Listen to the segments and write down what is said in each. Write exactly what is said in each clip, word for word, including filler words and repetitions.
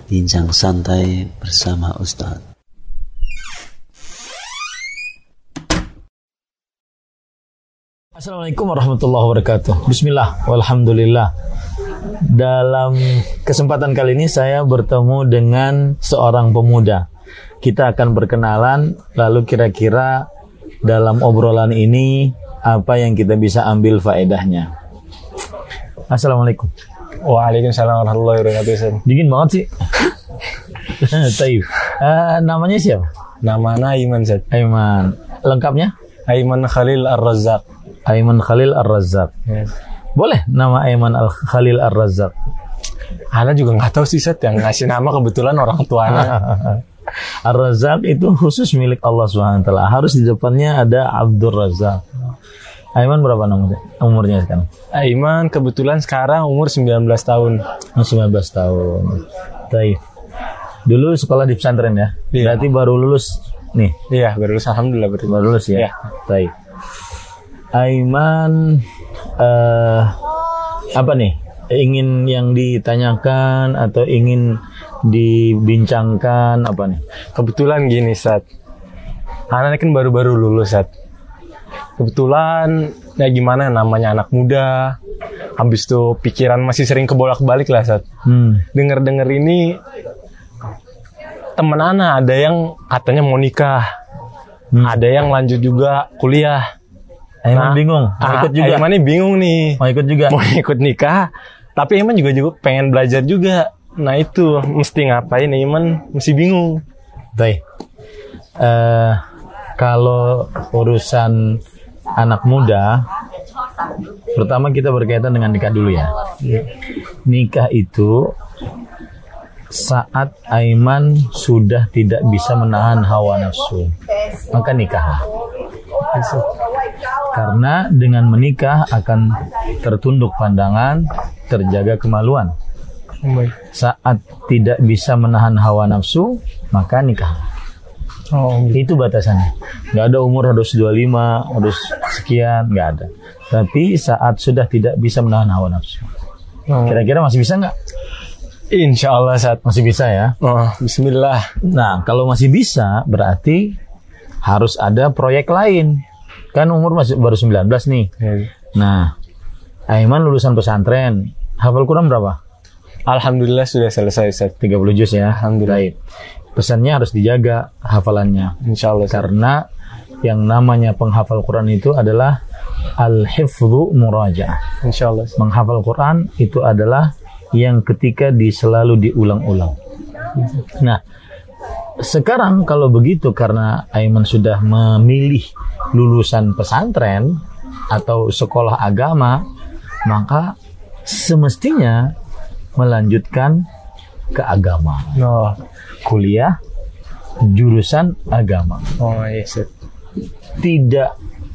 Bincang santai bersama Ustaz. Assalamualaikum warahmatullahi wabarakatuh. Bismillah, walhamdulillah. Dalam kesempatan kali ini saya bertemu dengan seorang pemuda. Kita akan berkenalan, lalu kira-kira dalam obrolan ini apa yang kita bisa ambil faedahnya. Assalamualaikum. Waalaikumsalam warahmatullahi wabarakatuh. Dingin banget sih. Taib. Uh, namanya siapa? Namanya Aiman, Zat. Aiman. Lengkapnya? Aiman Khalil Ar-Razzaq. Aiman Khalil Ar-Razzaq. Yes. Boleh nama Aiman Al Khalil Ar-Razzaq? Ana juga nggak tahu sih, Zat. Yang ngasih nama kebetulan orang tuanya. Ar-Razzaq itu khusus milik Allah subhanahu wa taala. Harus di depannya ada Abdur Razzaq. Aiman berapa umurnya, umurnya sekarang? Aiman kebetulan sekarang umur sembilan belas tahun. sembilan belas tahun. Baik. Dulu sekolah di pesantren ya? Iya. Berarti baru lulus nih? Iya, baru lulus. Alhamdulillah baru, baru lulus ya? Iya. Baik. Aiman, uh, apa nih? Ingin yang ditanyakan atau ingin dibincangkan apa nih? Kebetulan gini, Sat. Anak kan baru-baru lulus, Sat. Kebetulan ya gimana namanya anak muda, habis itu pikiran masih sering kebolak-balik lah, Sat. Hmm. Dengar-dengar ini teman anak ada yang katanya mau nikah, hmm. ada yang lanjut juga kuliah. Aiman nah, bingung, mau ikut juga. Aiman nih bingung nih, mau ikut juga, mau ikut nikah, tapi Aiman juga juga pengen belajar juga. Nah itu mesti ngapain? Aiman mesti bingung. Baik, uh, kalau urusan anak muda, pertama kita berkaitan dengan nikah dulu ya. Nikah itu saat Aiman sudah tidak bisa menahan hawa nafsu, maka nikahlah. Karena dengan menikah akan tertunduk pandangan, terjaga kemaluan. Saat tidak bisa menahan hawa nafsu, maka nikahlah. Oh, itu batasannya. Nggak ada umur harus dua puluh lima, harus sekian, nggak ada. Tapi saat sudah tidak bisa menahan hawa nafsu. Oh. Kira-kira masih bisa nggak? Insya Allah, saat masih bisa ya. Oh, bismillah. Nah, kalau masih bisa, berarti harus ada proyek lain. Kan umur masih baru sembilan belas nih. Hmm. Nah, Aiman lulusan pesantren. Hafal Quran berapa? Alhamdulillah sudah selesai, Ustaz. tiga puluh juz ya. Alhamdulillah. Pesannya harus dijaga hafalannya. Insya Allah. Karena yang namanya penghafal Quran itu adalah al-hifdhu muraja'ah. Insya Allah. Menghafal Quran itu adalah yang ketika di selalu diulang-ulang. Nah, sekarang kalau begitu karena Aiman sudah memilih lulusan pesantren atau sekolah agama, maka semestinya melanjutkan ke agama. No. Kuliah jurusan agama. Oh yes. Tidak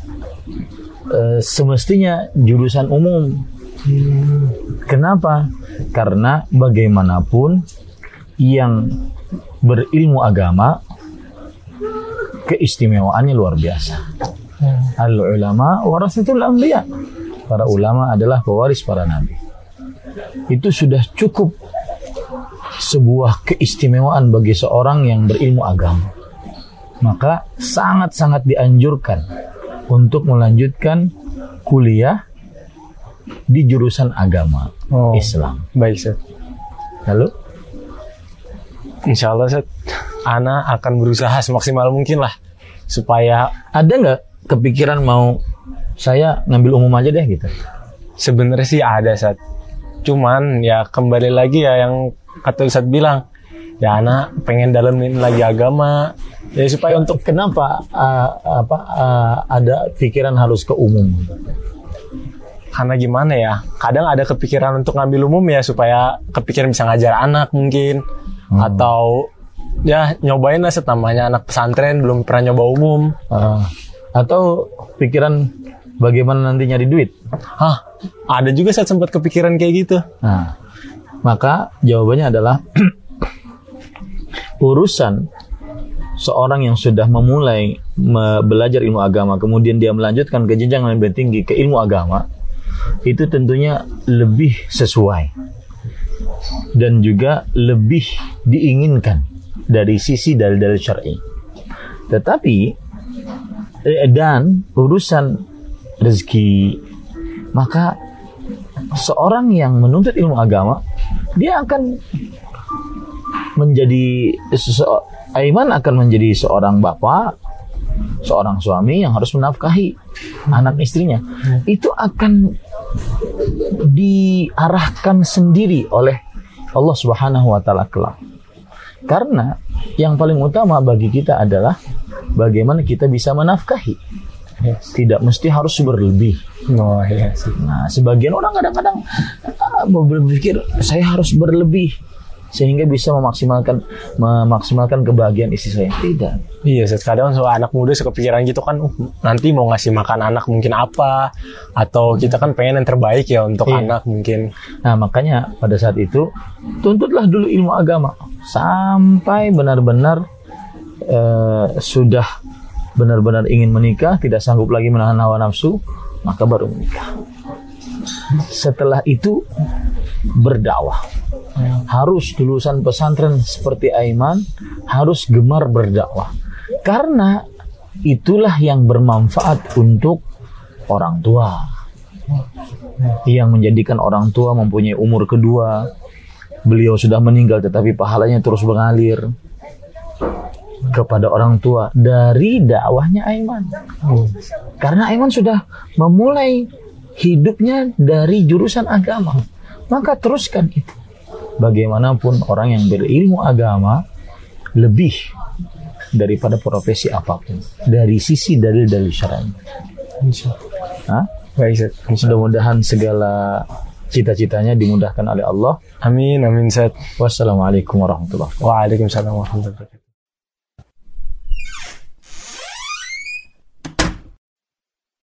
uh, semestinya jurusan umum. Hmm. Kenapa? Karena bagaimanapun yang berilmu agama keistimewaannya luar biasa. Hmm. Al-ulama warasatul anbiya. Para ulama adalah pewaris para nabi. Itu sudah cukup sebuah keistimewaan bagi seorang yang berilmu agama. Maka sangat-sangat dianjurkan untuk melanjutkan kuliah di jurusan agama oh, Islam. Baik, Ustaz. Lalu? Insya Allah, Ustaz, Ana akan berusaha semaksimal mungkin lah supaya. Ada nggak kepikiran mau saya ngambil umum aja deh gitu? Sebenarnya sih ada, Ustaz. Cuman ya kembali lagi ya yang kata Ustaz bilang, ya anak pengen dalamin lagi agama. Ya supaya untuk kenapa uh, apa uh, ada pikiran harus ke umum? Karena gimana ya? Kadang ada kepikiran untuk ngambil umum ya supaya kepikiran bisa ngajar anak mungkin hmm. atau ya nyobain lah namanya anak pesantren belum pernah nyoba umum. Uh, atau pikiran bagaimana nanti nyari duit? Hah, ada juga saya sempat kepikiran kayak gitu. Nah, maka jawabannya adalah urusan seorang yang sudah memulai me- belajar ilmu agama, kemudian dia melanjutkan ke jenjang yang lebih tinggi ke ilmu agama, itu tentunya lebih sesuai. dan juga lebih diinginkan dari sisi dalil-dalil syar'i. Tetapi eh, dan urusan rezeki, maka seorang yang menuntut ilmu agama dia akan menjadi Aiman akan menjadi seorang bapak, seorang suami yang harus menafkahi anak istrinya. Itu akan diarahkan sendiri oleh Allah Subhanahu wa taala kelak. Karena yang paling utama bagi kita adalah bagaimana kita bisa menafkahi. Tidak mesti harus berlebih. Oh, yes. Nah, sebagian orang kadang-kadang berpikir saya harus berlebih sehingga bisa memaksimalkan memaksimalkan kebahagiaan istri saya. Tidak. Iya, kadang soal anak muda suka pikiran gitu kan, uh, nanti mau ngasih makan anak mungkin apa, atau kita kan pengen yang terbaik ya untuk iya. anak mungkin. Nah, makanya pada saat itu tuntutlah dulu ilmu agama sampai benar-benar uh, sudah benar-benar ingin menikah, tidak sanggup lagi menahan hawa nafsu, maka baru menikah. Setelah itu berdakwah. Harus lulusan pesantren seperti Aiman, harus gemar berdakwah. Karena itulah yang bermanfaat untuk orang tua. Yang menjadikan orang tua mempunyai umur kedua. Beliau sudah meninggal tetapi pahalanya terus mengalir kepada orang tua dari dakwahnya Aiman. Karena Aiman sudah memulai hidupnya dari jurusan agama, maka teruskan itu. Bagaimanapun orang yang berilmu agama lebih daripada profesi apapun dari sisi dalil-dalil syar'i. Hah? Baik, mudah-mudahan segala cita-citanya dimudahkan oleh Allah. Amin, amin, Ustaz. Wassalamualaikum warahmatullahi wabarakatuh. Waalaikumsalam warahmatullahi wabarakatuh.